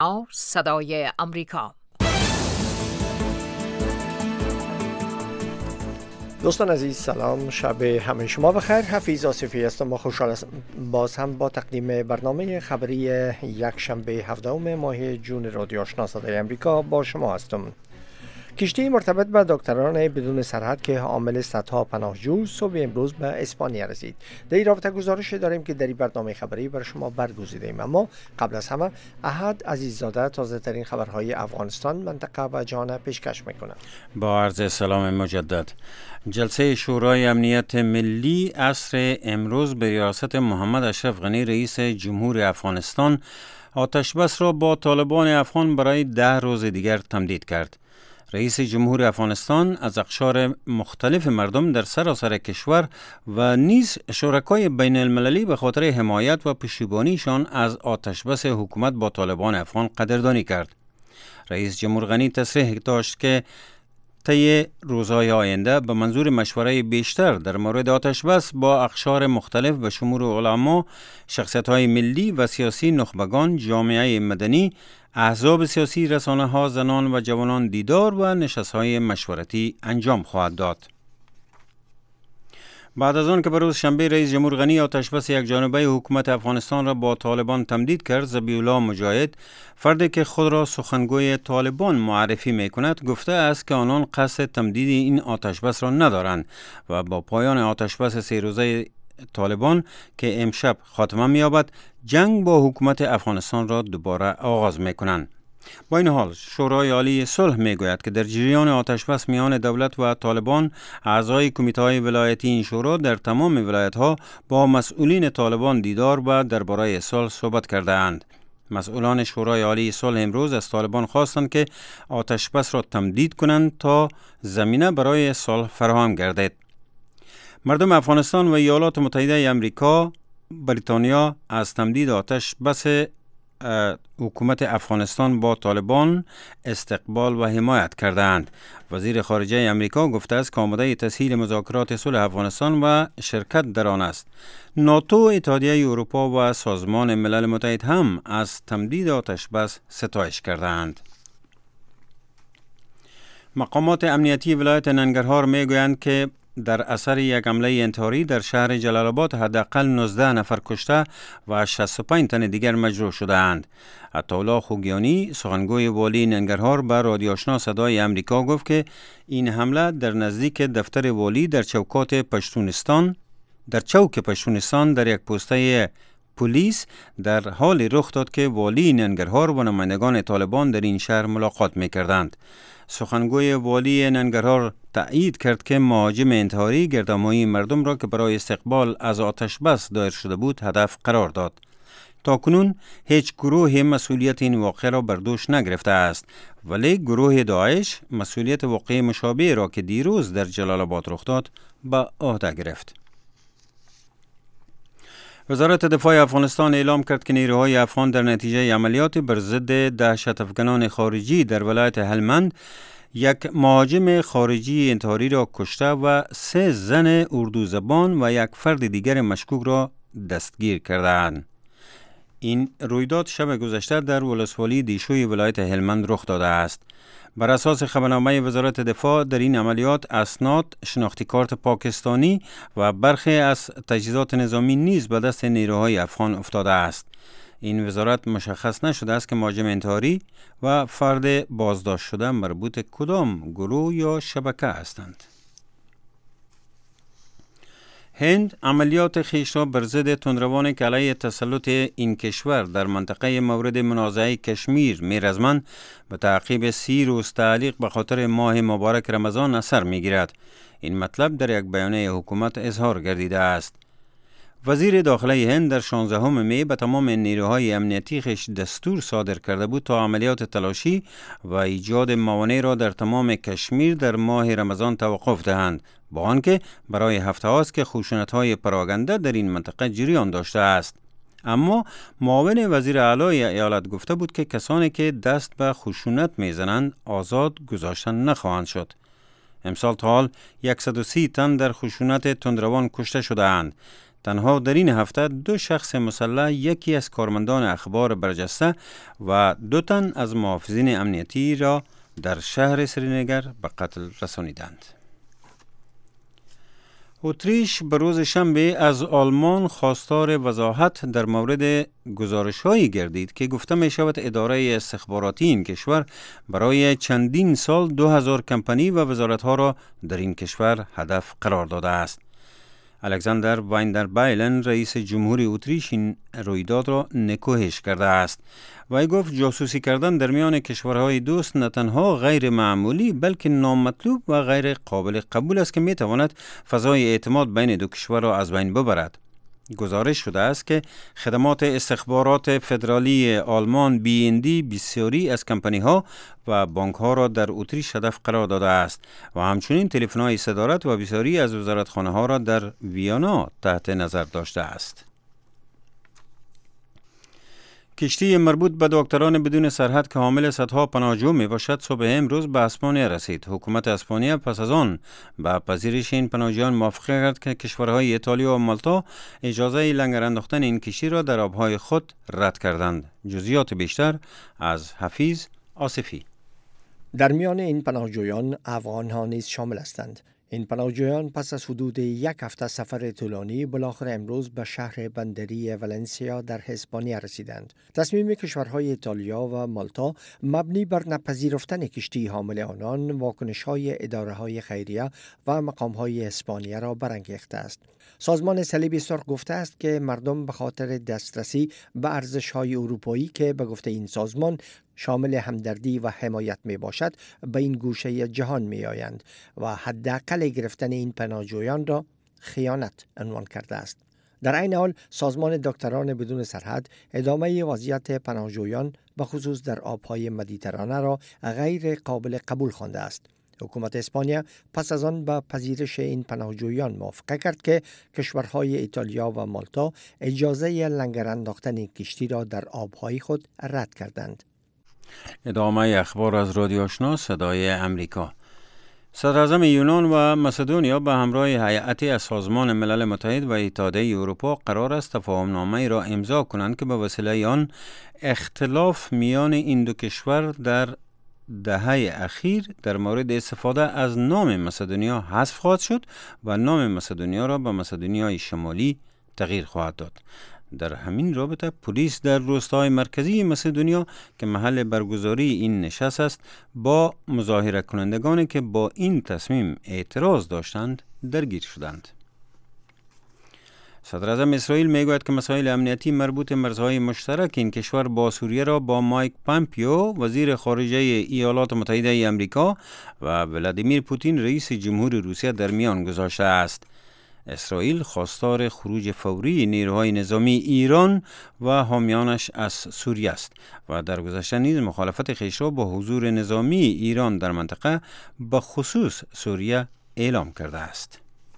صدای امریکا. دوستان عزیز سلام، شب همه شما بخیر. حفیظ آصفی هستم. ما خوشحال هستم باز هم با تقدیم برنامه خبری یک شنبه 17 ماه جون رادیو آشنا صدای امریکا با شما هستم. کشتی مرتبط به دکتران بدون سرحد که حامل صدها پناهجو صبح امروز به اسپانیا رسید. در این رابطه گزارش داریم که در این برنامه خبری برای شما برگزیدیم، اما قبل از همه احد عزیززاده تازه ترین خبرهای افغانستان، منطقه و جهان پیشکش میکنه. با عرض سلام مجدد. جلسه شورای امنیت ملی عصر امروز به ریاست محمد اشرف غنی رئیس جمهور افغانستان آتشبس را با طالبان افغان برای 10 روز دیگر تمدید کرد. رئیس جمهور افغانستان از اقشار مختلف مردم در سراسر کشور و نیز شرکای بین المللی به خاطر حمایت و پشتیبانیشان از آتشبس حکومت با طالبان افغان قدردانی کرد. رئیس جمهور غنی تصریح داشت که طی روزهای آینده به منظور مشوره بیشتر در مورد آتشبس با اقشار مختلف به شمول علما، شخصیت‌های ملی و سیاسی، نخبگان، جامعه مدنی، احزاب سیاسی، رسانه‌ها، زنان و جوانان دیدار و نشست‌های مشورتی انجام خواهد داد. بعد از آن که بروز شنبه رئیس جمهور غنی آتشبس یک جانبه حکومت افغانستان را با طالبان تمدید کرد، ذبیح الله مجاهد، فردی که خود را سخنگوی طالبان معرفی می‌کند، گفته است که آنان قصد تمدید این آتشبس را ندارند و با پایان آتشبس 3 روزه طالبان که امشب خاتمه می‌یابد، جنگ با حکومت افغانستان را دوباره آغاز می‌کنند. با این حال شورای عالی صلح میگوید که در جریان آتشبس میان دولت و طالبان، اعضای کمیته‌های ولایتی این شورا در تمام ولایت‌ها با مسئولین طالبان دیدار و درباره صلح صحبت کرده اند. مسئولان شورای عالی صلح امروز از طالبان خواستند که آتشبس را تمدید کنند تا زمینه برای صلح فراهم گردد. مردم افغانستان و ایالات متحده آمریکا، بریتانیا از تمدید آتشبس حکومت افغانستان با طالبان استقبال و حمایت کردند. وزیر خارجه امریکا گفته است که آماده تسهیل مذاکرات صلح افغانستان و شرکت در آن است. ناتو، اتحادیه اروپا و سازمان ملل متحد هم از تمدید آتشبس ستایش کردند. مقامات امنیتی ولایت ننگرهار میگویند که در اثر یک حمله انتحاری در شهر جلال آباد حداقل 19 نفر کشته و 65 تن دیگر مجروح شده‌اند. عطاالله خوگیانی، سخنگوی والی ننگرهار، به رادیو آشنا صدای امریکا گفت که این حمله در نزدیک دفتر والی در چوک پشتونستان در یک پوسته پلیس در حال رخ داد که والی ننگرهار و نمایندگان طالبان در این شهر ملاقات می‌کردند. سخنگوی والی ننگرهار تأیید کرد که مهاجم انتحاری گردهمایی مردم را که برای استقبال از آتشبس دایر شده بود هدف قرار داد. تاکنون هیچ گروه مسئولیت این واقعه را بر دوش نگرفته است، ولی گروه داعش مسئولیت واقعه مشابه را که دیروز در جلال آباد رخ داد به عهده گرفت. وزارت دفاع افغانستان اعلام کرد که نیروهای افغان در نتیجه عملیات بر ضد دهشت افغانان خارجی در ولایت هلمند یک مهاجم خارجی انتحاری را کشته و 3 زن اردو زبان و یک فرد دیگر مشکوک را دستگیر کردند. این رویداد شب گذشته در ولسوالی دیشوی ولایت هلمند رخ داده است. بر اساس خبرنامه وزارت دفاع در این عملیات اسناد، شناختی کارت پاکستانی و برخی از تجهیزات نظامی نیز به دست نیروهای افغان افتاده است. این وزارت مشخص نشده است که مهاجم انتحاری و فرد بازداشت شده مربوط کدام گروه یا شبکه هستند. هند عملیات خویش را بر ضد تندروانی که علیه تسلط این کشور در منطقه مورد منازعه کشمیر میرزمند به تعقیب 30 روز تعلیق به خاطر ماه مبارک رمضان اثر میگیرد. این مطلب در یک بیانیه حکومت اظهار گردیده است. وزیر داخله هند در 16 می به تمام نیروهای امنیتی خویش دستور صادر کرده بود تا عملیات تلاشی و ایجاد موانع را در تمام کشمیر در ماه رمضان توقف دهند، با آنکه برای هفته هاست که خشونت‌های پراگنده در این منطقه جریان داشته است. اما معاون وزیر اعلی ایالت گفته بود که کسانی که دست به خشونت میزنند آزاد گذاشته نخواهند شد. امسال تا حال 130 تن در خشونت تندروان کشته شده اند. تنها در این هفته 2 شخص مسلح، یکی از کارمندان اخبار برجسته و 2 تن از محافظین امنیتی را در شهر سرینگر به قتل رسانیدند. اتریش به روز شنبه از آلمان خواستار وضاحت در مورد گزارش‌هایی گردید که گفته می شود اداره استخباراتی این کشور برای چندین سال 2000 کمپانی و وزارت‌ها را در این کشور هدف قرار داده است. الکساندر وایندربایلن رئیس جمهوری اتریش این رویداد را نکوهش کرده است. وی گفت جاسوسی کردن در میان کشورهای دوست نه تنها غیر معمولی بلکه نامطلوب و غیر قابل قبول است که می تواند فضای اعتماد بین دو کشور را از بین ببرد. گزارش شده است که خدمات استخبارات فدرالی آلمان BND بسیاری از کمپانی ها و بانک ها را در اتریش هدف قرار داده است و همچنین تلفن های صدارت و بسیاری از وزارتخانه ها را در ویانا تحت نظر داشته است. کشتی مربوط به دکتران بدون سرحد که حامل صدها پناهجو می باشد صبح امروز به اسپانیا رسید. حکومت اسپانیا پس از آن به پذیرش این پناهجویان موافقت کرد که کشورهای ایتالیا و مالتا اجازه لنگر انداختن این کشتی را در آبهای خود رد کردند. جزئیات بیشتر از حفیظ آصفی. در میان این پناهجویان افغان ها نیز شامل هستند. این پناهجویان پس از حدود 1 هفته سفر طولانی بالاخره امروز به شهر بندری ولنسیا در اسپانیا رسیدند. تصمیم کشورهای ایتالیا و مالتا مبنی بر نپذیرفتن کشتی حامل آنان واکنش‌های اداره‌های خیریه و مقام‌های اسپانیا را برانگیخته است. سازمان صلیب سرخ گفته است که مردم به خاطر دسترسی به ارزش‌های اروپایی که به گفته این سازمان شامل همدردی و حمایت می باشد به این گوشه جهان می آیند و حداقل گرفتن این پناهجویان را خیانت عنوان کرده است. در عین حال سازمان دکتران بدون سرحد ادامه وضعیت پناهجویان به خصوص در آبهای مدیترانه را غیر قابل قبول خوانده است. حکومت اسپانیا پس از آن به پذیرش این پناهجویان موافقت کرد که کشورهای ایتالیا و مالتا اجازه لنگر انداختن کشتی را در آبهای خود رد کردند. ادامه اخبار از رادیو آشنا صدای امریکا. صدراعظم یونان و مسدونیا به همراه هیئتی از سازمان ملل متحد و اتحادیه اروپا قرار است تفاهمنامه را امضا کنند که به وسیله آن اختلاف میان این دو کشور در دهه اخیر در مورد استفاده از نام مسدونیا حذف خواهد شد و نام مسدونیا را به مسدونیای شمالی تغییر خواهد داد. در همین رابطه پلیس در روستای مرکزی مسدونیا که محل برگزاری این نشست است با مظاهره کنندگانی که با این تصمیم اعتراض داشتند درگیر شدند. صدر اعظم اسرائیل میگوید که مسائل امنیتی مربوط مرزهای مشترک این کشور با سوریه را با مایک پامپیو وزیر خارجه ایالات متحده آمریکا و ولادیمیر پوتین رئیس جمهور روسیه در میان گذاشته است. اسرائیل خواستار خروج فوری نیروهای نظامی ایران و حامیانش از سوریه است و در گذشته نیز مخالفت خویش را با حضور نظامی ایران در منطقه به خصوص سوریه اعلام کرده است.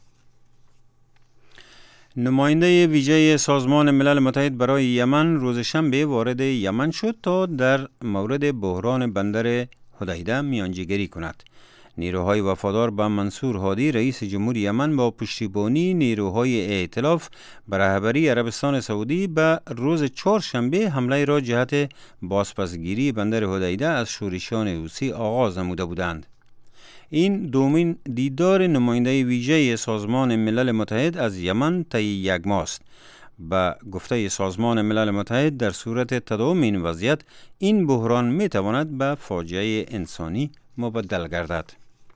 نماینده ویژه سازمان ملل متحد برای یمن روز شنبه وارد یمن شد تا در مورد بحران بندر حدیده میانجیگری کند. نیروهای وفادار به منصور هادی رئیس جمهور یمن با پشتیبانی نیروهای ائتلاف به رهبری عربستان سعودی به روز چهارشنبه حمله را جهت بازپسگیری بندر حدیده از شورشیان حوثی آغاز نموده بودند. این دومین دیدار نماینده ویژه سازمان ملل متحد از یمن طی یک ماه است. به گفته سازمان ملل متحد در صورت تداوم این وضعیت این بحران می تواند به فاجعه انسانی مبدل گردد.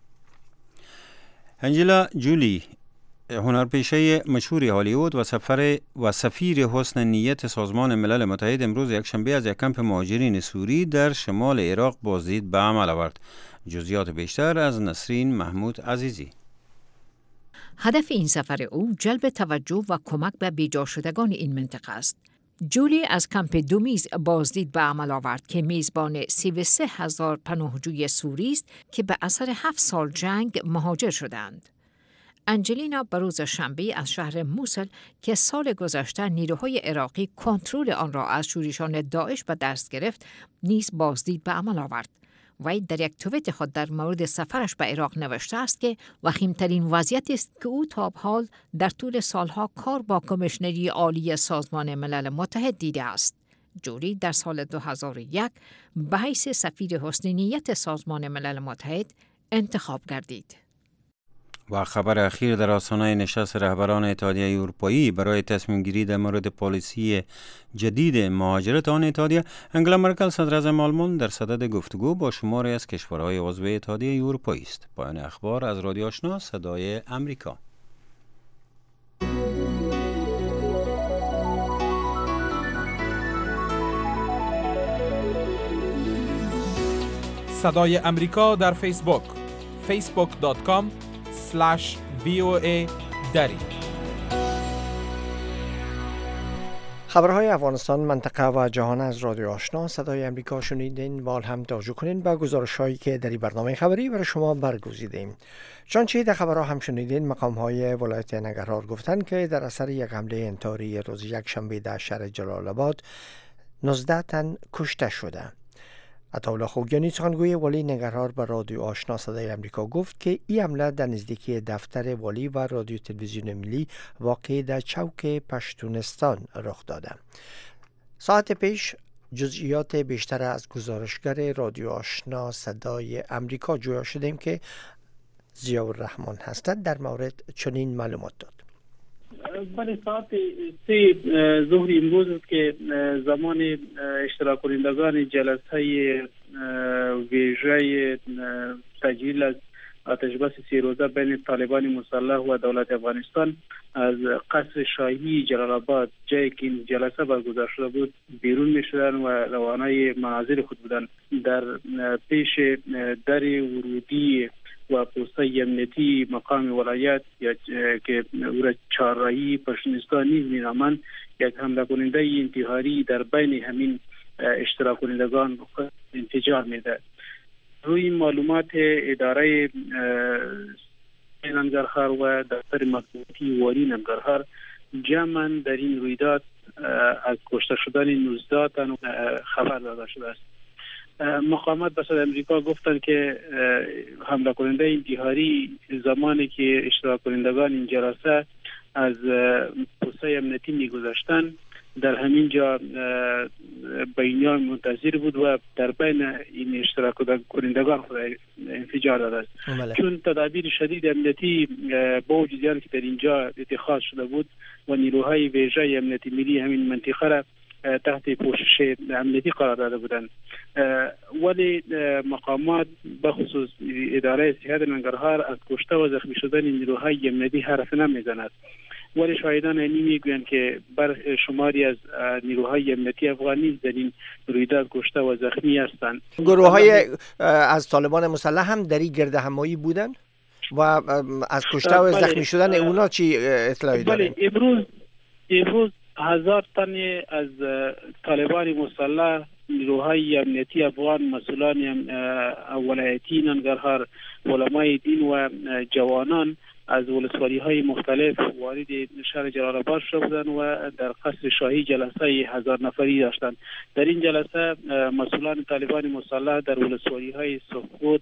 انجلا جولی هنرپیشه مشهور هالیوود و سفیر حسن نیت سازمان ملل متحد امروز یکشنبه از یک کمپ مهاجرین سوری در شمال عراق بازدید به عمل آورد. جزئیات بیشتر از نسرین محمود عزیزی. هدف این سفر او جلب توجه و کمک به بیجا شدگان این منطقه است. جولی از کمپ دومیز بازدید به عمل آورد که میزبان 33,000 پناهجوی سوری است که به اثر 7 سال جنگ مهاجر شدند. انجلینا به روز شنبه از شهر موسل که سال گذشته نیروهای عراقی کنترل آن را از شورشیان داعش به دست گرفت نیز بازدید به عمل آورد. وی در یک توییت خود در مورد سفرش به عراق نوشته است که وخیمترین وضعیت است که او تا به حال در طول سالها کار با کمیشنری عالی سازمان ملل متحد دیده است. جولی در سال 2001 به حیث سفیر حسن نیت سازمان ملل متحد انتخاب گردید. و خبر اخیر در آستانه نشست رهبران اتحادیه اروپایی برای تصمیم گیری در مورد پالیسی جدید مهاجرت آن اتحادیه، انگلا مرکل صدر اعظم آلمان در صدد گفتگو با شماری از کشورهای عضو اتحادیه اروپایی است. پایان اخبار از رادیو آشنا صدای امریکا. صدای امریکا در فیسبوک facebook.com/VOA دری. خبرهای افغانستان، منطقه و جهان از رادیو آشنا صدای امریکا شنیدین و هم توجه کنین به گزارش‌هایی که در این برنامه خبری برای شما برگزیدیم. چنانچه در خبرها هم شنیدین، مقام‌های ولایت ننگرهار گفتند که در اثر یک حمله انتحاری روز یکشنبه در شهر جلال آباد 19 تن کشته شده. عطاالله خوگیانی سخنگوی والی ننگرهار به رادیو آشنا صدای امریکا گفت که این حمله در نزدیکی دفتر والی و رادیو تلویزیون ملی واقع در چوک پشتونستان رخ داده. ساعت پیش جزئیات بیشتر از گزارشگر رادیو آشنا صدای امریکا جویا شدیم که ضیاءالرحمن هستند در مورد چنین معلومات داد. بله، ساعت 3 ظهر امروز است که زمان اشتراک کنندگان جلسه ویژه تجلیل از آتشبس 3 روزه بین طالبان مسلح و دولت افغانستان از قصر شاهی جلال آباد، جایی که این جلسه برگزار شده بود، بیرون می‌شدند و روانه منازل خود بودند. در پیش در ورودی و پوسته امنیتی مقام ولایت که او را چهارراهی پشتونستان نیز می‌نامند، یک حمله کننده انتحاری در بین همین اشتراک کنندگان انفجار می‌دهد. روی معلومات اداره ننگرهار و دفتر مطبوعاتی والی ننگرهار، جمعاً در این رویداد از کشته شدن 19 تن خبر داده شده است. مقامات به صدای امریکا گفتند که حمله کننده انتحاری زمانی که اشتراک کنندگان این جلسه از پوسته امنیتی می‌گذشتند، در همین جا بینیان منتظر بود و در بین این اشتراک کنندگان خود انفجار داده است. چون تدابیر شدید امنیتی با وجود آن که در اینجا اتخاذ شده بود و نیروهای ویژه امنیتی ملی همین منطقه را تحت پوشش امنیتی قرار داده بودند، ولی مقامات بخصوص اداره صحت ننگرهار از کشته و زخمی شدن نیروهای امنیتی حرف نمیزند. ولی شاهدان اینی میگویند که شماری از نیروهای امنیتی افغانی در این رویداد کشته و زخمی هستند. گروه‌های از طالبان مسلح هم در این گرد همایی بودند و از کشته و زخمی شدن اونا چی اطلاعی دارید؟ بله، امروز 1000 تن از طالبان مسلح، نیروهای امنیتی افغان، مسئولان ولایتی ننگرهار، علمای دین و جوانان از ولسوالی‌های مختلف وارد شهر جلال آباد شدند و در قصر شاهی جلسه 1000 نفری داشتند. در این جلسه مسئولان طالبان مسلح در ولسوالی‌های سخوت،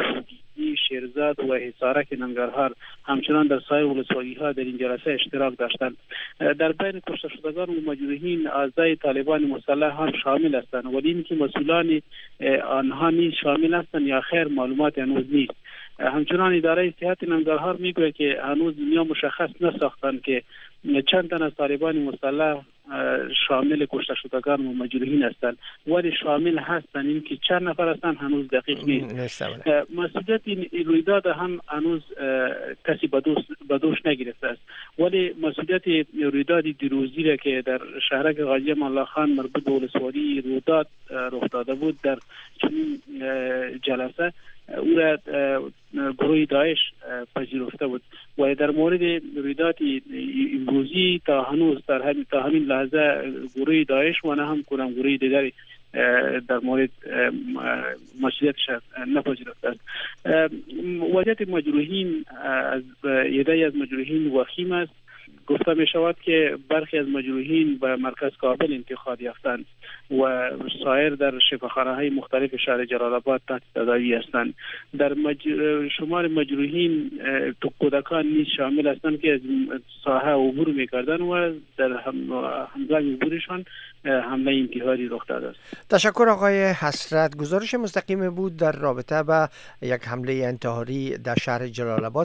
شیرزاد و حصارک ننگرهار همچنان در سایر ولسوالی‌ها در این جلسه اشتراک داشتند. در بین کشته شدگان و مجروحین اعضای طالبان مسلح هم شامل هستند، ولی اینکه مسئولان آنها نیز شامل هستند یا خیر معلومات هنوز نیست. همچنان اداره صحت ننگرهار میگوید که هنوز دنیا مشخص نساختند که چند تن از طالبان مسلح شامل کشته شدگان و مجروحین هستند، ولی شامل هستند. این که چند نفر هستند هنوز دقیق نیست. مسئولیت این رویداد هم هنوز کسی به دوش نگرفته است، ولی مسئولیت رویداد دیروزی را که در شهرک غازی امان الله خان مربوط به ولسوالی روداد رخ داده بود در چنین جلسه، او را گروه داعش پذیرفته بود و در مورد رویداد امروزی تا همین لحظه گروه داعش و نه هم گروه دیگری در مورد مسئولیتش نپذیرفته است. وضعیت مجروحین از عده از مجروحین وخیم است. گفته می شود که برخی از مجروحین به مرکز کابل انتقال یافتند و سایر در شفاخانه های مختلف شهر جلال آباد تحت تداوی هستند. در شمار مجروحین کودکان نیز شامل هستند که از ساحه عبور می‌کردند و در حمله عبورشان حمله انتحاری رخ داده است. تشکر آقای حسرت. گزارش مستقیم بود در رابطه با یک حمله انتحاری در شهر جلال آباد.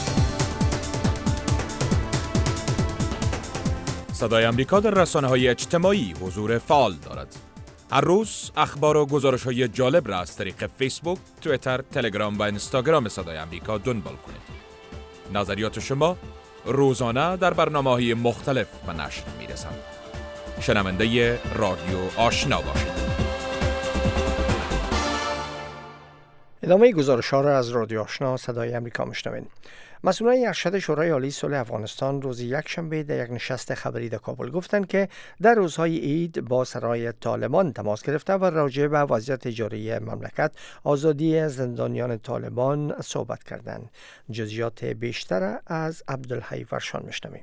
صدای امریکا در رسانه‌های اجتماعی حضور فعال دارد. هر روز اخبار و گزارش‌های جالب را از طریق فیسبوک، توییتر، تلگرام و اینستاگرام صدای امریکا دنبال کنید. نظریات شما روزانه در برنامه‌های مختلف به نشر می‌رسند. شنونده رادیو آشنا باشید. ادامه گزارش‌ها را از رادیو آشنا صدای امریکا میشنوید. مسئولان ارشد شورای عالی صلح افغانستان روز یکشنبه در یک نشست خبری در کابل گفتند که در روزهای عید با سرای طالبان تماس گرفته و راجع به وضعیت جاری مملکت، آزادی زندانیان طالبان صحبت کردند. جزئیات بیشتر از عبدالحی ورشان میشنویم.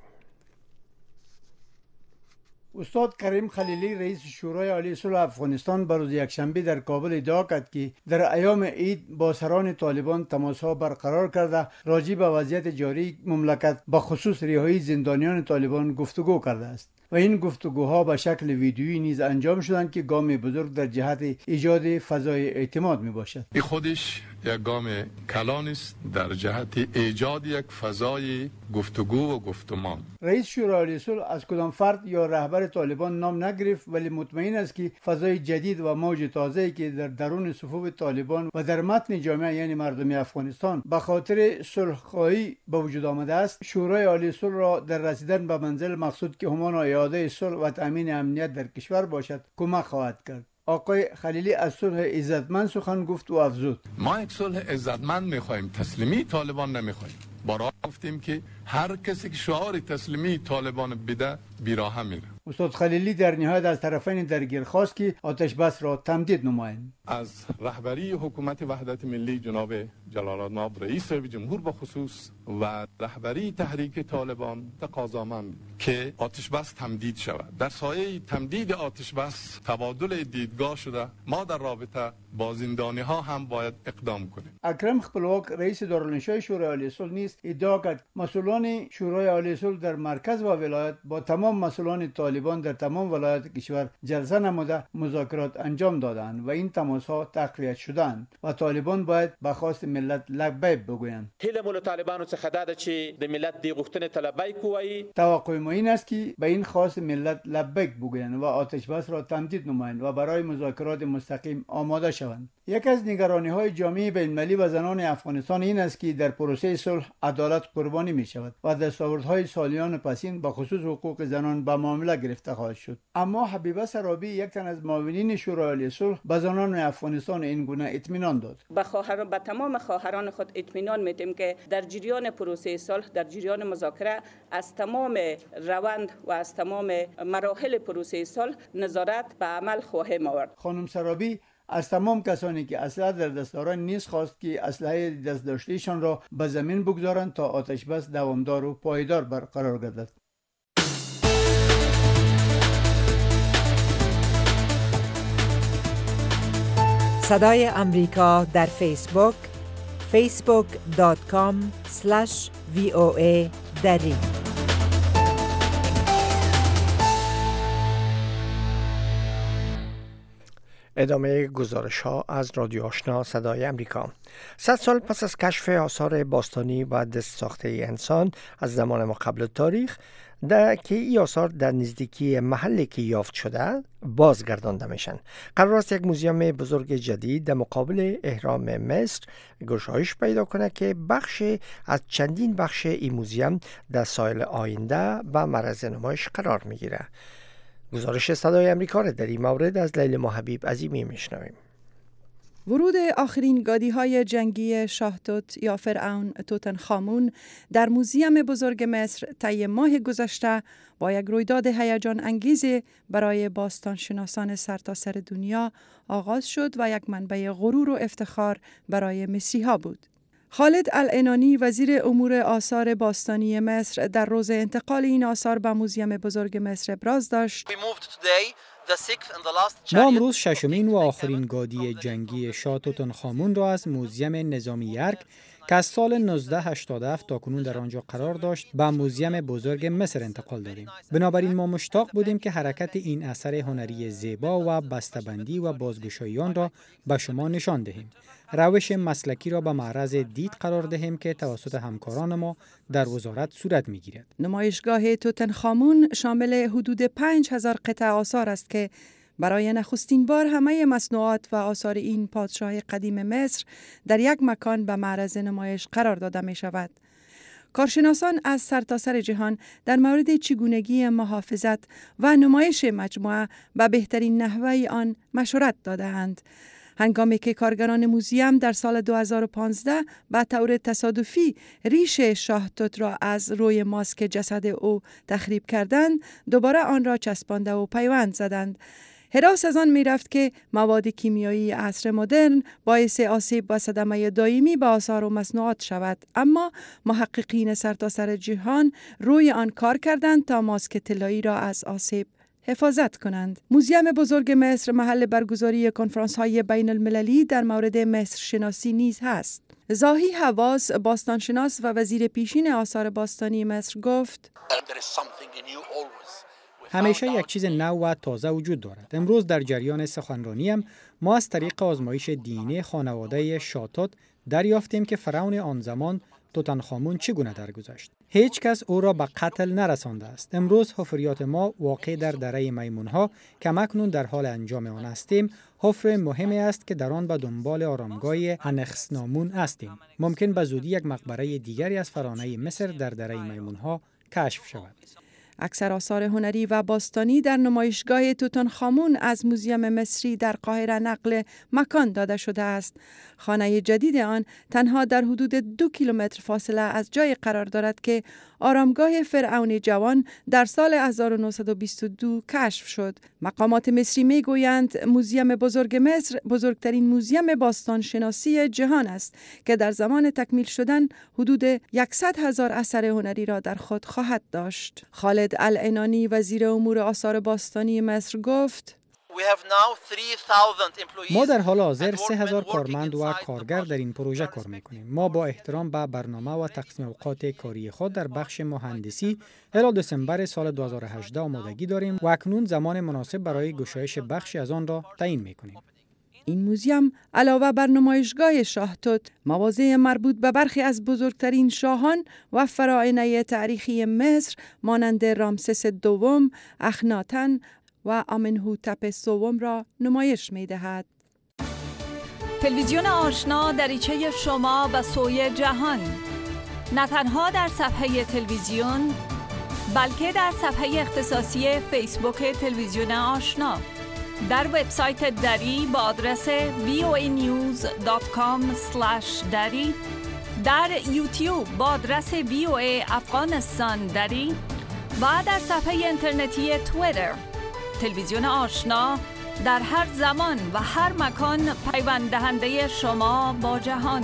استاد کریم خلیلی رئیس شورای عالی صلح افغانستان بروز یکشنبه در کابل ادعا کرد که در ایام عید با سران طالبان تماس‌ها برقرار کرده راجع به وضعیت جاری مملکت به خصوص رهایی زندانیان طالبان گفتگو کرده است و این گفتگوها به شکل ویدیویی نیز انجام شدند که گام بزرگ در جهت ایجاد فضای اعتماد می باشد. این خودش یک گام کلان است در جهت ایجاد یک فضای گفتگو و گفتمان. رئیس شورای عالی صلح از کدام فرد یا رهبر طالبان نام نگرفت، ولی مطمئن است که فضای جدید و موج تازه‌ای که در درون صفوف طالبان و در متن جامعه یعنی مردم افغانستان به خاطر صلح‌خواهی به وجود آمده است، شورای عالی صلح را در رسیدن به منزل مقصود که همان اعاده صلح و تامین امنیت در کشور باشد کمک خواهد کرد. آقای خلیلی از صلح عزتمند سخن گفت و افزود: ما یک صلح عزتمند می‌خواهیم، تسلیمی طالبان نمی‌خواهیم. بارها گفتیم که هر کسی که شعار تسلیمی طالبان بده بیراه میره. استاد خلیلی در نهایت از طرفین درگیر خواست که آتش بس را تمدید نمایند. از رهبری حکومت وحدت ملی جناب جلال‌آباد رئیس جمهور به خصوص و رهبری تحریک طالبان تقاضامند که آتش بس تمدید شود. در سایه تمدید آتش بس تبادل دیدگاه شده، ما در رابطه با زندانی ها هم باید اقدام کنیم. اکرم خپلواک رئیس دارالانشای شورای عالی صلح نیز ادعا کرد مسئولان شورای عالی صلح در مرکز و ولایت با تمام مسئولان طالبان در تمام ولایات کشور جلسه نموده مذاکرات انجام دادند و این تماس‌ها تقویت شدند و طالبان باید به خواست ملت لبیک بگویند. هیله مول طالبانو څخه دا چې د ملت دی غوښتنې ته لبیک وایي. توقع ما این است که به این خواست ملت لبیک بگویند و آتش بس را تمدید نمایند و برای مذاکرات مستقیم آماده شوند. یک از نگرانی‌های جامعه بین‌المللی و زنان افغانستان این است که در پروسه صلح عدالت قربانی می‌شود و دستاوردهای سالیان پسین به خصوص حقوق زنان به معامله گرفته خواهد شد. اما حبیبه سرابی یک تن از معاونین شورای عالی صلح به زنان افغانستان این گونه اطمینان داد. به تمام خواهران خود اطمینان میدیم که در جریان پروسه صلح، در جریان مذاکره از تمام روند و از تمام مراحل پروسه صلح نظارت به عمل خواهیم آورد. خانم سرابی از تمام کسانی که اسلحه در دست دارند نیز خواست که اسلحه دست داشتهشان را به زمین بگذارند تا آتش بس دوامدار و پایدار برقرار گردد. صدای امریکا در فیسبوک facebook.com/VOA دری. ادامه گزارش ها از رادیو آشنا صدای امریکا. 100 سال پس از کشف آثار باستانی و دست ساخته انسان از زمان ما قبل تاریخ که این آثار در نزدیکی محلی که یافت شده بازگردانده میشن. قرار است یک موزیم بزرگ جدید در مقابل اهرام مصر گشایش پیدا کنه که بخش از چندین بخش این موزیم در سال آینده و معرض نمایش قرار میگیره. گزارش صدای امریکا را در این مورد از لیلا حبیب عظیمی میشنویم. ورود آخرین گادی‌های جنگی شاه توت یا فرعون توتنخامون در موزیم بزرگ مصر طی ماه گذشته با یک رویداد هیجان انگیز برای باستانشناسان سرتاسر دنیا آغاز شد و یک منبع غرور و افتخار برای مصری‌ها بود. خالد العنانی وزیر امور آثار باستانی مصر در روز انتقال این آثار به موزیم بزرگ مصر ابراز داشت: ما امروز ششمین و آخرین گادی جنگی شاه توتنخامون را از موزیم نظامی یرک که از سال 1987 تا کنون در آنجا قرار داشت به موزیم بزرگ مصر انتقال دادیم. بنابراین ما مشتاق بودیم که حرکت این اثر هنری زیبا و بسته‌بندی و بازگشایی آن را به شما نشان دهیم. روش مسلکی را به معرض دید قرار دهیم که توسط همکاران ما در وزارت صورت می‌گیرد. نمایشگاه توتنخامون شامل حدود 5000 قطعه آثار است که برای نخستین بار همه مصنوعات و آثار این پادشاه قدیم مصر در یک مکان به معرض نمایش قرار داده می شود. کارشناسان از سرتاسر جهان در مورد چگونگی محافظت و نمایش مجموعه به بهترین نحوه آن مشورت داده‌اند. هنگامی که کارگران موزیم در سال 2015 به طور تصادفی ریش شاه توت را از روی ماسک جسد او تخریب کردند، دوباره آن را چسبانده و پیوند زدند. هراس از آن می رفت که مواد کیمیایی عصر مدرن باعث آسیب و صدمه دائمی به آثار و مصنوعات شود، اما محققین سرتاسر جهان روی آن کار کردند تا ماسک طلایی را از آسیب حفاظت کنند. موزیم بزرگ مصر محل برگزاری کنفرانس‌های بین المللی در مورد مصر شناسی نیز هست. زاهی حواس، باستانشناس و وزیر پیشین آثار باستانی مصر گفت: همیشه یک چیز نو و تازه وجود دارد. امروز در جریان سخنرانیم ما از طریق آزمایش دینی خانواده شاه توت دریافتیم که فرعون آن زمان توتنخامون چگونه درگذشت. هیچ کس او را به قتل نرسانده است. امروز حفریات ما واقع در دره میمونها که اکنون در حال انجام آن هستیم، حفر مهمی است که در آن به دنبال آرامگاه انخسنامون هستیم. ممکن به زودی یک مقبره دیگری از فرعونای مصر در دره میمونها کشف شود. اکثر آثار هنری و باستانی در نمایشگاه توتنخامون از موزیم مصری در قاهره نقل مکان داده شده است. خانه جدید آن تنها در حدود 2 کیلومتر فاصله از جای قرار دارد که آرامگاه فرعون جوان در سال 1922 کشف شد. مقامات مصری می گویند موزیم بزرگ مصر بزرگترین موزیم باستانشناسی جهان است که در زمان تکمیل شدن حدود 100,000 اثر هنری را در خود خواهد داشت. خالد العنانی وزیر امور آثار باستانی مصر گفت: ما در حال حاضر 3,000 کارمند و کارگر در این پروژه کار میکنیم. ما با احترام به برنامه و تقسیم اوقات کاری خود در بخش مهندسی الی دسامبر سال 2018 آمادگی داریم و اکنون زمان مناسب برای گشایش بخشی از آن را تعیین میکنیم. این موزیم علاوه بر نمایشگاه شاه توت، مواضع مربوط به برخی از بزرگترین شاهان و فراعنه تاریخی مصر مانند رامسس دوم، اخناتن و آمنهوتپ سوم را نمایش می دهد. تلویزیون آشنا دریچه شما به سوی جهان، نه تنها در صفحه تلویزیون بلکه در صفحه اختصاصی فیسبوک تلویزیون آشنا، در وبسایت دری با آدرس voanews.com/dari، در یوتیوب با آدرس VOA افغانستان دری و در صفحه اینترنتی توییتر. تلویزیون آشنا در هر زمان و هر مکان پیوند دهنده شما با جهان.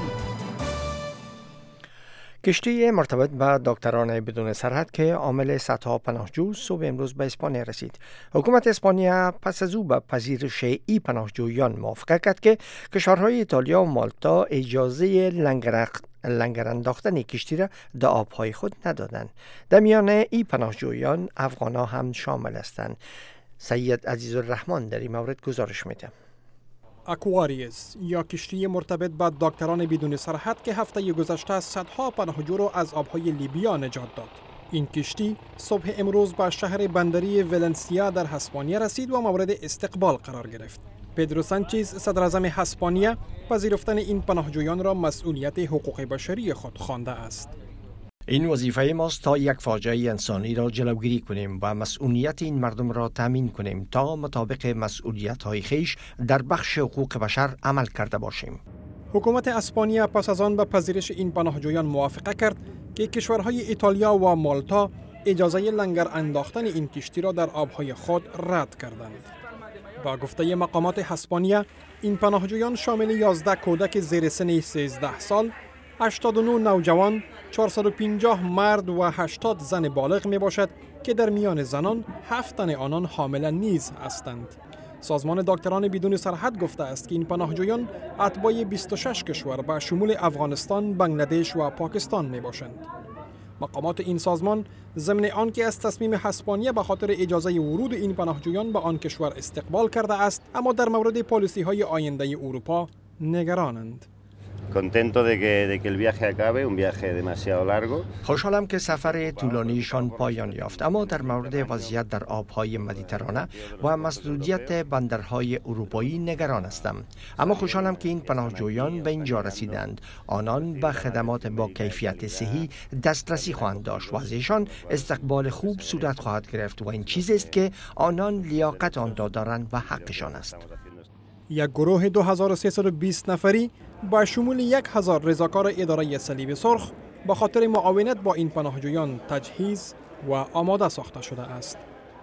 کشتی مرتبط به دکتران بدون سرحد که عامل صدها پناهجو صبح امروز به اسپانیا رسید. حکومت اسپانیا پس از او به پذیرش این پناهجویان موافقت کرد که کشورهای ایتالیا و مالتا اجازه لنگر انداختن کشتی را در آبهای خود ندادند. در میان این پناهجویان افغان‌ها هم شامل هستند. سید عزیزالرحمن در این مورد گزارش میده. اکواریس یا کشتی مرتبط به دکتران بدون سرحد که هفته گذشته صدها پناهجو را از آبهای لیبیا نجات داد. این کشتی صبح امروز به شهر بندری ولنسیا در اسپانیا رسید و مورد استقبال قرار گرفت. پدرو سانچز صدر اعظم اسپانیا پذیرفتن این پناهجویان را مسئولیت حقوق بشری خود خوانده است. این وظیفه ماست تا یک فاجعه انسانی را جلوگیری کنیم و مسئولیت این مردم را تامین کنیم تا مطابق مسئولیت‌های خویش در بخش حقوق بشر عمل کرده باشیم. حکومت اسپانیا پس از آن به پذیرش این پناهجویان موافقه کرد که کشورهای ایتالیا و مالتا اجازه لنگر انداختن این کشتی را در آبهای خود رد کردند. با گفته مقامات اسپانیا، این پناهجویان شامل 11 کودک زیر سن 13 سال، 89 نوجوان، 450 مرد و 80 زن بالغ می باشد که در میان زنان 7 تن آنان حامل نیز هستند. سازمان دکتران بدون سرحد گفته است که این پناهجویان اتباع 26 کشور به شمول افغانستان، بنگلادش و پاکستان می باشند. مقامات این سازمان ضمن آنکه از تصمیم اسپانیا به خاطر اجازه ورود این پناهجویان به آن کشور استقبال کرده است، اما در مورد پالیسی های آینده اروپا نگرانند. خوشحالم که سفر طولانیشان پایان یافت، اما در مورد وضعیت در آبهای مدیترانه و مسدودیت بندرهای اروپایی نگران هستم. اما خوشحالم که این پناهجویان به اینجا رسیدند. آنان به خدمات با کیفیت صحی دسترسی خواهند داشت و ازشان استقبال خوب صورت خواهد گرفت و این چیزی است که آنان لیاقت آن را دارند و حقشان است. یک گروه 2320 نفری با شمول 1000 رضاکار اداره صلیب سرخ با خاطر معاونت با این پناهجویان تجهیز و آماده ساخته شده است.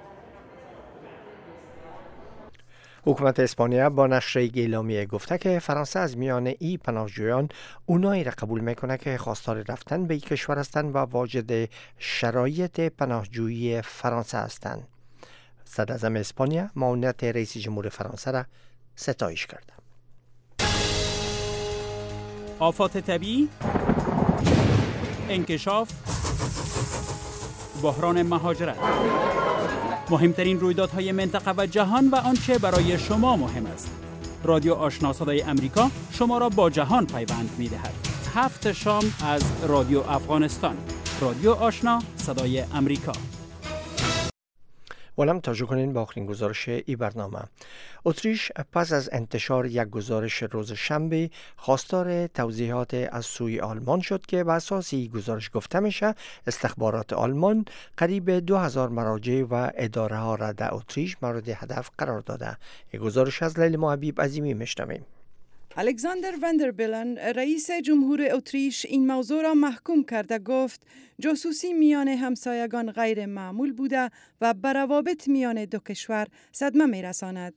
حکومت اسپانیا با نشر اعلامیه گفته که فرانسه از میان این پناهجویان اونایی را قبول میکنه که خواستار رفتن به این کشور هستند و واجد شرایط پناهجویی فرانسه هستند. صدراعظم اسپانیا معاونت رئیس جمهور فرانسه را ستایش کرد. آفات طبیعی، انکشاف، بحران مهاجرت، مهمترین رویدادهای منطقه و جهان و آنچه برای شما مهم است. رادیو آشنا صدای امریکا شما را با جهان پیوند می‌دهد. 7 شام از رادیو افغانستان. رادیو آشنا صدای امریکا. ولم توجه کنین با آخرین گزارش ای برنامه. اتریش پس از انتشار یک گزارش روز شنبه خواستار توضیحات از سوی آلمان شد که به اساس این گزارش گفته میشه استخبارات آلمان قریب 2000 مراجع و اداره ها را در اتریش مورد هدف قرار داده. این گزارش از لیلا حبیب عظیمی میشنویم. الکساندر وندربلن رئیس جمهور اتریش این موضوع را محکوم کرده گفت جاسوسی میان همسایگان غیر معمول بوده و بر روابط میان دو کشور صدمه میرساند.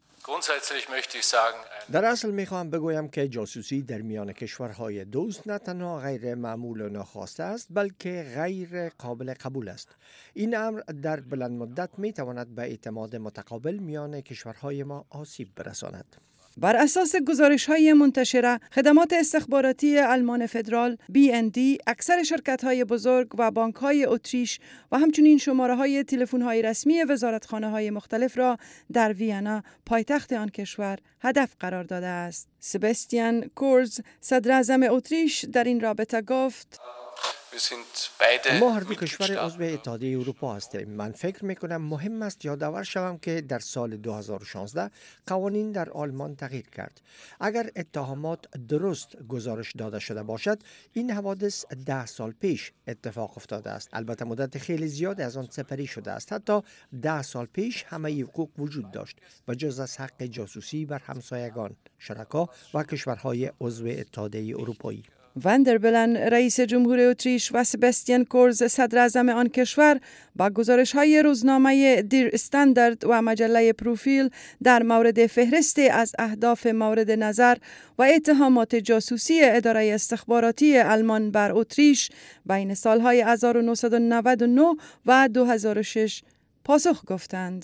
در اصل میخواهم بگویم که جاسوسی در میان کشورهای دوست نه تنها غیر معمول و ناخواسته است بلکه غیر قابل قبول است. این امر در بلند مدت میتواند به اعتماد متقابل میان کشورهای ما آسیب برساند. بر اساس گزارش‌های منتشره، خدمات استخباراتی آلمان فدرال BND اکثر شرکت‌های بزرگ و بانک‌های اتریش و همچنین شماره‌های تلفن‌های رسمی وزارتخانه‌های مختلف را در وینا پایتخت آن کشور هدف قرار داده است. سباستیان کورز صدراعظم اتریش در این رابطه گفت: ما هر دو کشور عضو اتحادیه اروپا هستیم. من فکر میکنم مهم است یادآور شوم که در سال 2016 قوانین در آلمان تغییر کرد. اگر اتهامات درست گزارش داده شده باشد، این حوادث 10 سال پیش اتفاق افتاده است. البته مدت خیلی زیاد از آن سپری شده است. حتی 10 سال پیش همه حقوق وجود داشت و جز از حق جاسوسی بر همسایگان، شرکا و کشورهای عضو اتحادیه اروپایی. وندربلن رئیس جمهور اتریش و سباستیان کورز صدراعظم آن کشور با گزارش‌های روزنامه دیر استاندارد و مجله پروفیل در مورد فهرستی از اهداف مورد نظر و اتهامات جاسوسی اداره استخباراتی آلمان بر اتریش بین سالهای 1999 و 2006 پاسخ گفتند.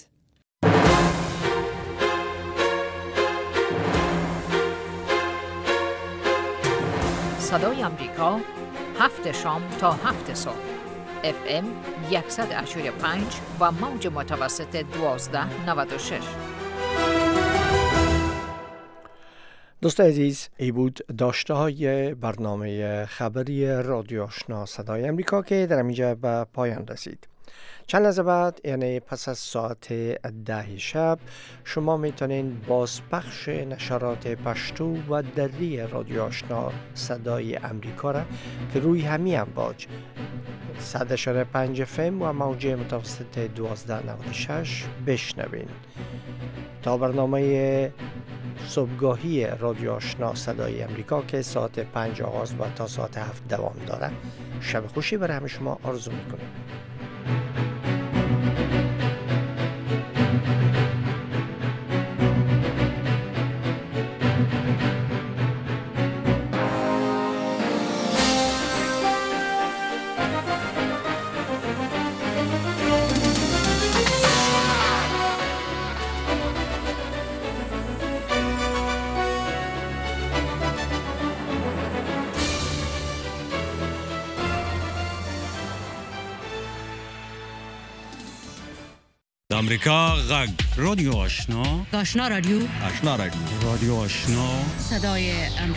صدای امریکا 7 شام تا 7 صبح FM 100.5 و موج متوسط 1296. دوست عزیز، ای بود داشته های برنامه خبری رادیو آشنا صدای امریکا که در اینجا به پایان رسید. چند لحظه بعد، یعنی پس از ساعت 10 شب، شما میتونین بازپخش نشرات پشتو و دری رادیو آشنا صدای امریکا را که روی همین امواج 100.5 FM و موج متوسط 1296 بشنوین. تا برنامه صبحگاهی رادیو آشنا صدای امریکا که ساعت 5 آغاز و تا ساعت 7 دوام داره، شب خوشی برای همه شما آرزو میکنیم. امریکا غږ رادیو آشنا آشنا رادیو رادیو آشنا صدای امریکا